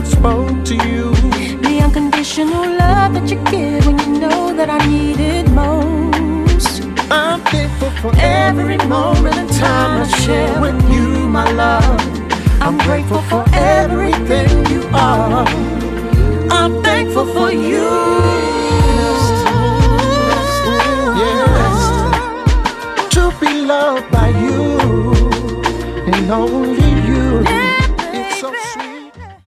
spoke to you. The unconditional love that you give when you know that I need it most. I'm thankful for every moment and time I share with you, my love. I'm grateful for everything you are. I'm thankful for you. Yeah. To be loved by you and only